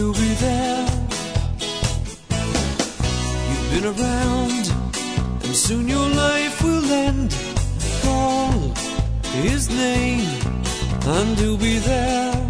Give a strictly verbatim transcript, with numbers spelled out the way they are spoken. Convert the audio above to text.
he'll be there. You've been around, and soon your life will end. Call his name, and he'll be there.